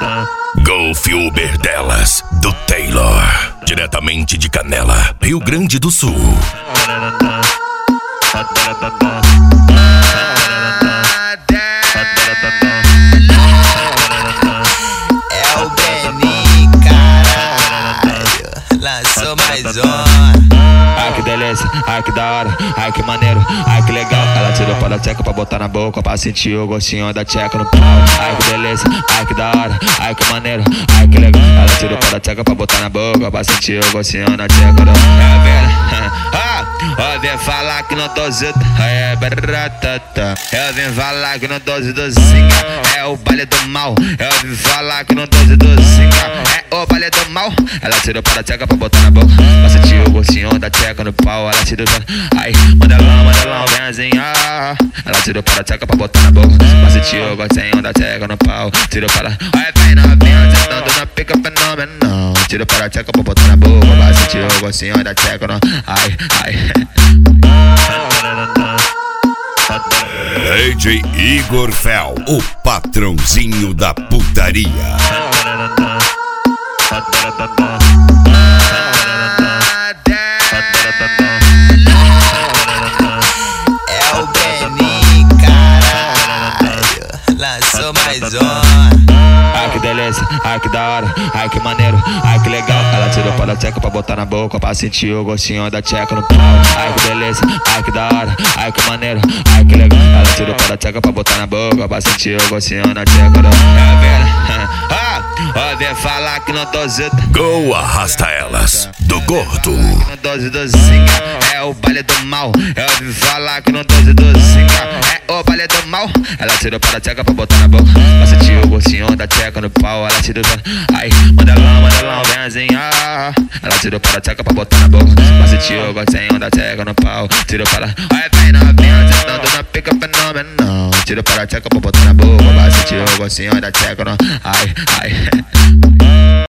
Golf Uber delas, do Taylor. Diretamente de Canela, Rio Grande do Sul. É o Benin, caralho. Lançou mais um. Ai que delícia, ai que da hora, ai que maneiro, ai que legal. Ela tirou para a tcheca pra botar na boca, pra sentir o gostinho da tcheca no pau. Ai que delícia, ai que da hora, ai que maneiro, ai que legal. Ela tirou para a tcheca pra botar na boca, pra sentir o gostinho da tcheca no pau. É velha, ó, vem falar que não tô zito, é baratata. Eu vim falar que não tô zidozinha, é o baile do mal. Eu vim falar que não tô zidozinha, é o baile do mal. Ela tirou para a tcheca pra botar na boca, pra sentir o gostinho da tcheca no pau. Ela tirou para... Ai, modelão, benzinha. Ela tirou para a tcheca pra botar na boca, pra sentir o gostinho da tcheca no pau. Tirou para... Ai, vem novinha, sentando na pica fenomenal. Tirou para a tcheca pra botar na boca, pra sentir o gostinho da tcheca no... Ai, ai. DJ Igor Fel, o patrãozinho da putaria. É o Benin, caralho. Lançou mais um. Ai que delícia, ai que da hora, ai que maneiro, ai que legal. Ela tirou para a tcheca pra botar na boca, pra sentir o gostinho da tcheca no pau. Ai que delícia, ai que da hora, ai que maneiro, ai que legal. Ela tirou para a tcheca pra botar na boca, pra sentir o gostinho da tcheca no pau. É velha, ó, vem falar que não tô zito. Go Arrasta Elas, do Gordo. Não tô zidozinha, é o baile do mal. Eu vim falar que não tô zidozinha, é o baile do mal. Ela tirou para a tcheca pra botar na boca, pra sentir o gostinho da tcheca no pau. Ela tirou para... Ai, modelão, benzinha. Ela tirou para a tcheca pra botar na boca, pra sentir o gostinho da tcheca no pau. Tirou para... Ai, vem novinha, sentando na pica fenomenal. Tirou para a tcheca pra botar na boca, pra sentir o gostinho da tcheca no... Ai, ai.